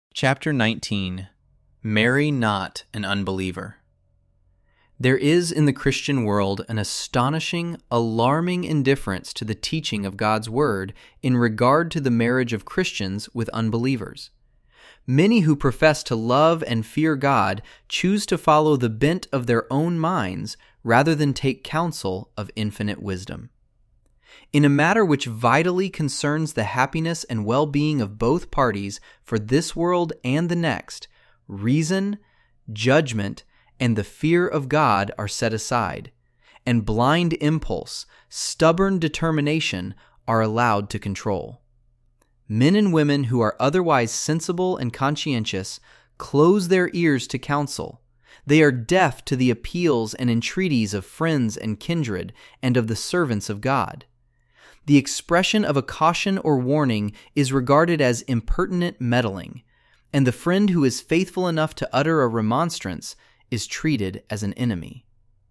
Chapter 19. Marry not an unbeliever. There is in the Christian world an astonishing, alarming indifference to the teaching of God's Word in regard to the marriage of Christians with unbelievers. Many who profess to love and fear God choose to follow the bent of their own minds rather than take counsel of infinite wisdom. In a matter which vitally concerns the happiness and well-being of both parties for this world and the next, reason, judgment, and the fear of God are set aside, and blind impulse, stubborn determination are allowed to control. Men and women who are otherwise sensible and conscientious close their ears to counsel. They are deaf to the appeals and entreaties of friends and kindred and of the servants of God. The expression of a caution or warning is regarded as impertinent meddling, and the friend who is faithful enough to utter a remonstrance is treated as an enemy.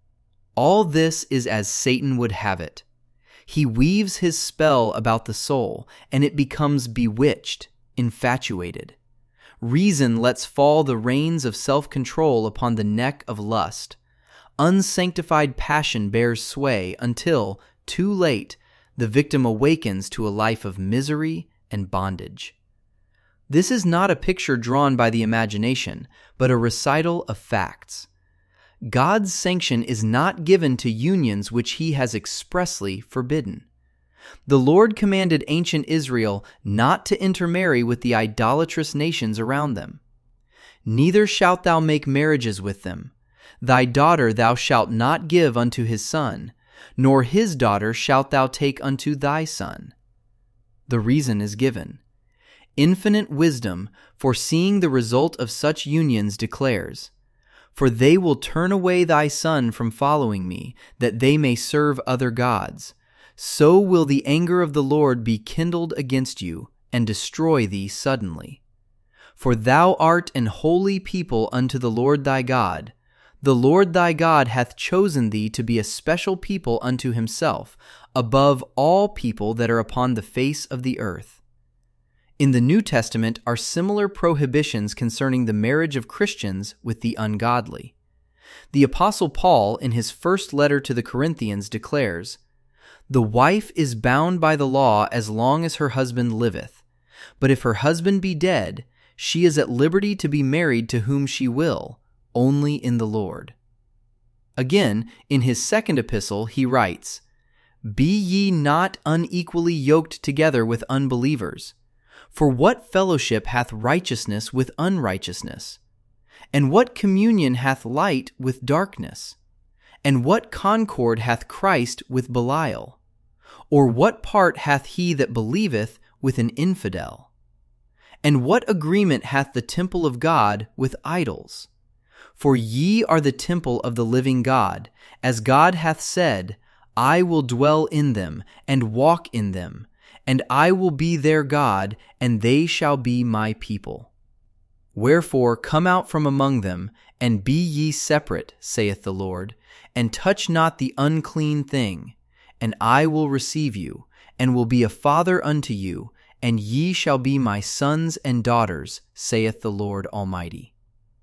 All this is as Satan would have it. He weaves his spell about the soul, and it becomes bewitched, infatuated. Reason lets fall the reins of self-control upon the neck of lust. Unsanctified passion bears sway until, too late, the victim awakens to a life of misery and bondage. This is not a picture drawn by the imagination, but a recital of facts. God's sanction is not given to unions which He has expressly forbidden. The Lord commanded ancient Israel not to intermarry with the idolatrous nations around them. Neither shalt thou make marriages with them. Thy daughter thou shalt not give unto his son, nor his daughter shalt thou take unto thy son. The reason is given. Infinite wisdom, foreseeing the result of such unions, declares, "For they will turn away thy son from following me, that they may serve other gods. So will the anger of the Lord be kindled against you, and destroy thee suddenly. For thou art an holy people unto the Lord thy God. The Lord thy God hath chosen thee to be a special people unto himself, above all people that are upon the face of the earth." In the New Testament are similar prohibitions concerning the marriage of Christians with the ungodly. The Apostle Paul, in his first letter to the Corinthians, declares, "The wife is bound by the law as long as her husband liveth. But if her husband be dead, she is at liberty to be married to whom she will, only in the Lord." Again, in his second epistle, he writes, "Be ye not unequally yoked together with unbelievers. For what fellowship hath righteousness with unrighteousness? And what communion hath light with darkness? And what concord hath Christ with Belial? Or what part hath he that believeth with an infidel? And what agreement hath the temple of God with idols? For ye are the temple of the living God, as God hath said, I will dwell in them, and walk in them, and I will be their God, and they shall be my people. Wherefore come out from among them, and be ye separate, saith the Lord, and touch not the unclean thing, and I will receive you, and will be a father unto you, and ye shall be my sons and daughters, saith the Lord Almighty.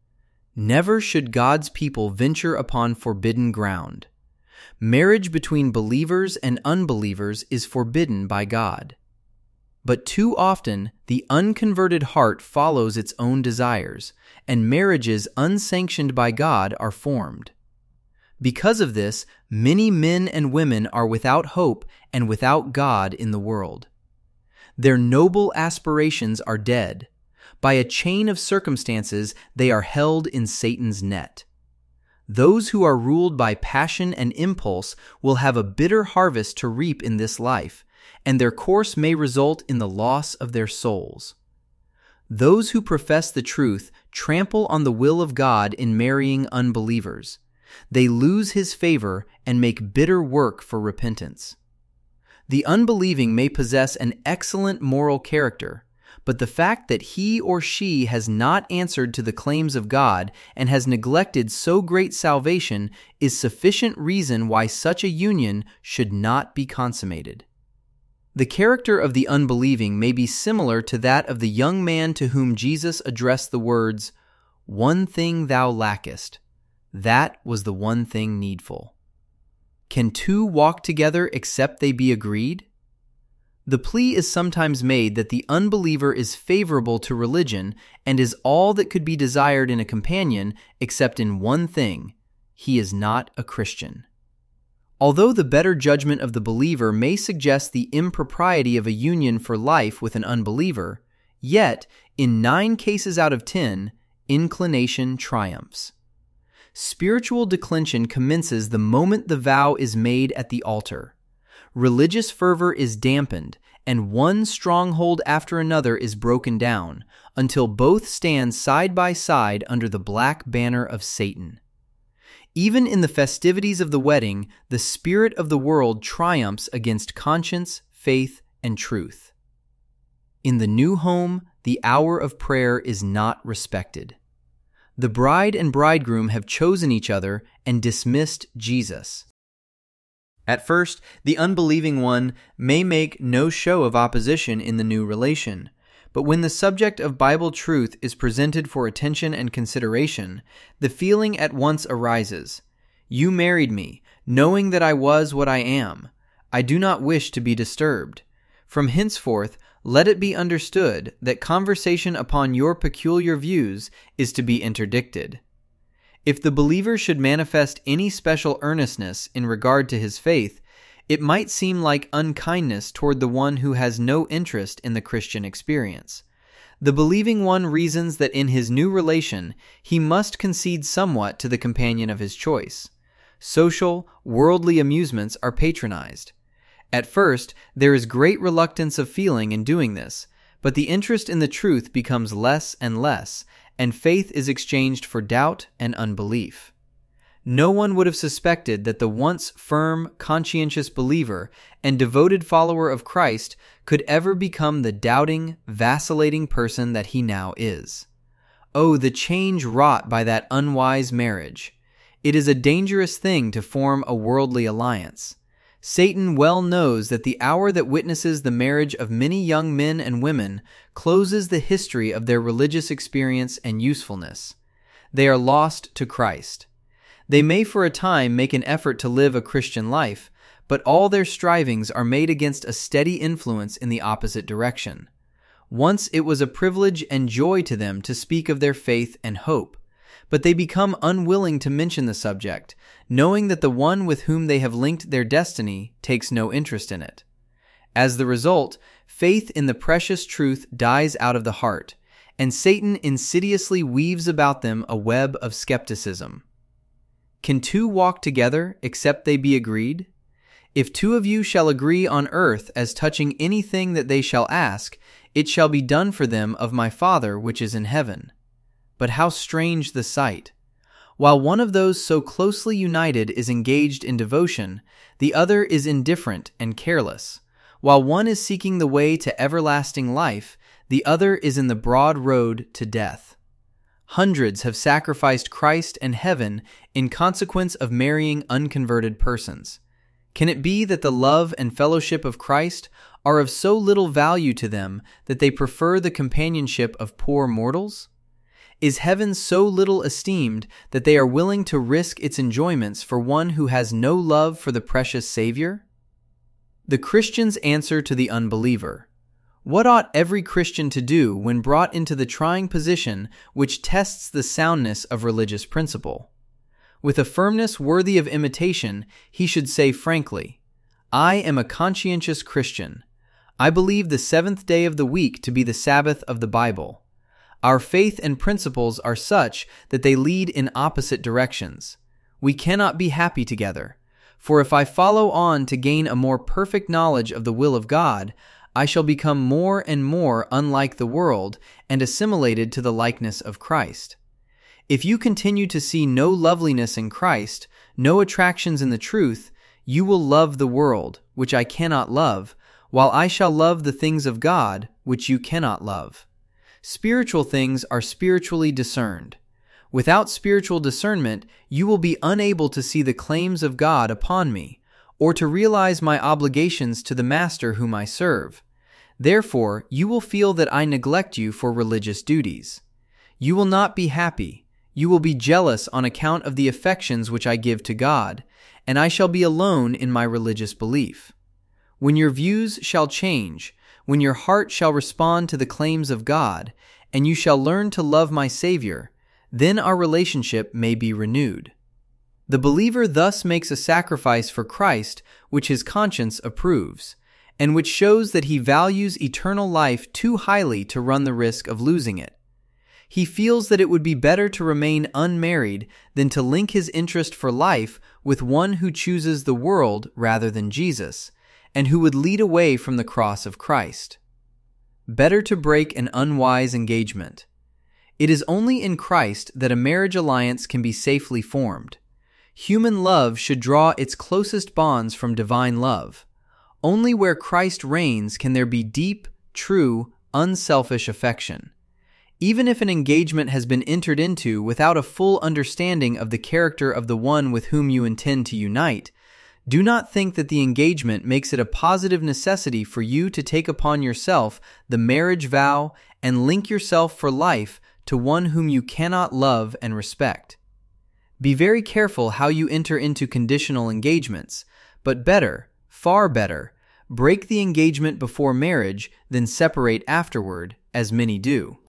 Never should God's people venture upon forbidden ground. Marriage between believers and unbelievers is forbidden by God. But too often, the unconverted heart follows its own desires, and marriages unsanctioned by God are formed. Because of this, many men and women are without hope and without God in the world. Their noble aspirations are dead. By a chain of circumstances, they are held in Satan's net. Those who are ruled by passion and impulse will have a bitter harvest to reap in this life, and their course may result in the loss of their souls. Those who profess the truth trample on the will of God in marrying unbelievers. They lose His favor and make bitter work for repentance. The unbelieving may possess an excellent moral character, but the fact that he or she has not answered to the claims of God and has neglected so great salvation is sufficient reason why such a union should not be consummated. The character of the unbelieving may be similar to that of the young man to whom Jesus addressed the words, "One thing thou lackest, that was the one thing needful." Can two walk together except they be agreed? The plea is sometimes made that the unbeliever is favorable to religion and is all that could be desired in a companion except in one thing: he is not a Christian. Although the better judgment of the believer may suggest the impropriety of a union for life with an unbeliever, yet, in 9 cases out of 10, inclination triumphs. Spiritual declension commences the moment the vow is made at the altar. Religious fervor is dampened, and one stronghold after another is broken down, until both stand side by side under the black banner of Satan. Even in the festivities of the wedding, the spirit of the world triumphs against conscience, faith, and truth. In the new home, the hour of prayer is not respected. The bride and bridegroom have chosen each other and dismissed Jesus. At first, the unbelieving one may make no show of opposition in the new relation, but when the subject of Bible truth is presented for attention and consideration, the feeling at once arises: "You married me, knowing that I was what I am. I do not wish to be disturbed. From henceforth, let it be understood that conversation upon your peculiar views is to be interdicted." If the believer should manifest any special earnestness in regard to his faith, it might seem like unkindness toward the one who has no interest in the Christian experience. The believing one reasons that in his new relation he must concede somewhat to the companion of his choice. Social, worldly amusements are patronized. At first, there is great reluctance of feeling in doing this, but the interest in the truth becomes less and less, and faith is exchanged for doubt and unbelief. No one would have suspected that the once firm, conscientious believer and devoted follower of Christ could ever become the doubting, vacillating person that he now is. Oh, the change wrought by that unwise marriage! It is a dangerous thing to form a worldly alliance. Satan well knows that the hour that witnesses the marriage of many young men and women closes the history of their religious experience and usefulness. They are lost to Christ. They may for a time make an effort to live a Christian life, but all their strivings are made against a steady influence in the opposite direction. Once it was a privilege and joy to them to speak of their faith and hope, but they become unwilling to mention the subject, knowing that the one with whom they have linked their destiny takes no interest in it. As the result, faith in the precious truth dies out of the heart, and Satan insidiously weaves about them a web of skepticism. Can two walk together except they be agreed? If two of you shall agree on earth as touching anything that they shall ask, it shall be done for them of my Father which is in heaven. But how strange the sight! While one of those so closely united is engaged in devotion, the other is indifferent and careless. While one is seeking the way to everlasting life, the other is in the broad road to death. Hundreds have sacrificed Christ and heaven in consequence of marrying unconverted persons. Can it be that the love and fellowship of Christ are of so little value to them that they prefer the companionship of poor mortals? Is heaven so little esteemed that they are willing to risk its enjoyments for one who has no love for the precious Savior? The Christian's answer to the unbeliever. What ought every Christian to do when brought into the trying position which tests the soundness of religious principle? With a firmness worthy of imitation, he should say frankly, "I am a conscientious Christian. I believe the 7th day of the week to be the Sabbath of the Bible. Our faith and principles are such that they lead in opposite directions. We cannot be happy together, for if I follow on to gain a more perfect knowledge of the will of God, I shall become more and more unlike the world and assimilated to the likeness of Christ. If you continue to see no loveliness in Christ, no attractions in the truth, you will love the world, which I cannot love, while I shall love the things of God, which you cannot love. Spiritual things are spiritually discerned. Without spiritual discernment, you will be unable to see the claims of God upon me, or to realize my obligations to the master whom I serve. Therefore, you will feel that I neglect you for religious duties. You will not be happy. You will be jealous on account of the affections which I give to God, and I shall be alone in my religious belief. When your views shall change, when your heart shall respond to the claims of God, and you shall learn to love my Savior, then our relationship may be renewed. The believer thus makes a sacrifice for Christ which his conscience approves, and which shows that he values eternal life too highly to run the risk of losing it. He feels that it would be better to remain unmarried than to link his interest for life with one who chooses the world rather than Jesus, and who would lead away from the cross of Christ. Better to break an unwise engagement. It is only in Christ that a marriage alliance can be safely formed. Human love should draw its closest bonds from divine love. Only where Christ reigns can there be deep, true, unselfish affection. Even if an engagement has been entered into without a full understanding of the character of the one with whom you intend to unite, do not think that the engagement makes it a positive necessity for you to take upon yourself the marriage vow and link yourself for life to one whom you cannot love and respect. Be very careful how you enter into conditional engagements, but better, far better, break the engagement before marriage than separate afterward, as many do.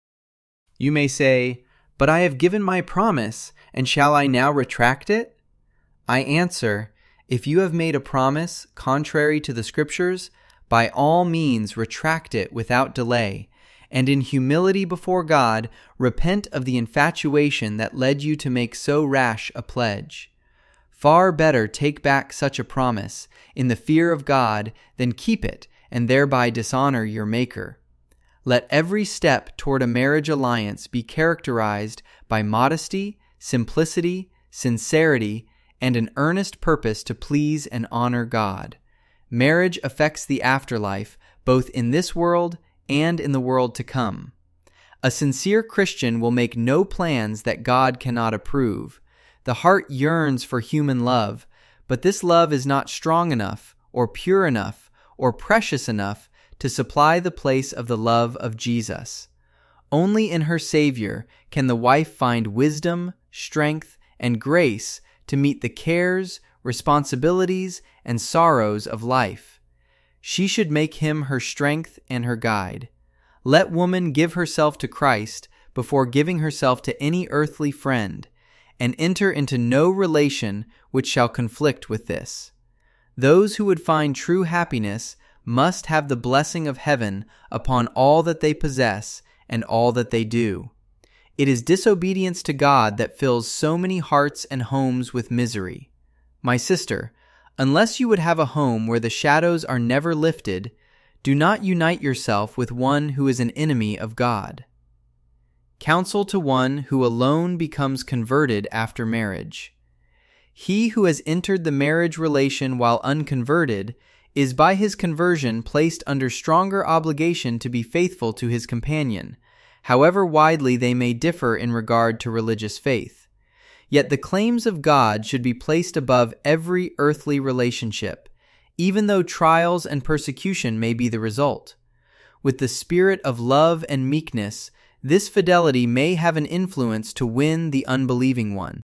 You may say, "But I have given my promise, and shall I now retract it?" I answer, if you have made a promise contrary to the Scriptures, by all means retract it without delay, and in humility before God, repent of the infatuation that led you to make so rash a pledge. Far better take back such a promise in the fear of God than keep it and thereby dishonor your Maker. Let every step toward a marriage alliance be characterized by modesty, simplicity, sincerity, and an earnest purpose to please and honor God. Marriage affects the afterlife, both in this world and in the world to come. A sincere Christian will make no plans that God cannot approve. The heart yearns for human love, but this love is not strong enough, or pure enough, or precious enough to supply the place of the love of Jesus. Only in her Savior can the wife find wisdom, strength, and grace to meet the cares, responsibilities, and sorrows of life. She should make him her strength and her guide. Let woman give herself to Christ before giving herself to any earthly friend, and enter into no relation which shall conflict with this. Those who would find true happiness must have the blessing of heaven upon all that they possess and all that they do. It is disobedience to God that fills so many hearts and homes with misery. My sister, unless you would have a home where the shadows are never lifted, do not unite yourself with one who is an enemy of God. Counsel to one who alone becomes converted after marriage. He who has entered the marriage relation while unconverted is by his conversion placed under stronger obligation to be faithful to his companion, however widely they may differ in regard to religious faith. Yet the claims of God should be placed above every earthly relationship, even though trials and persecution may be the result. With the spirit of love and meekness, this fidelity may have an influence to win the unbelieving one.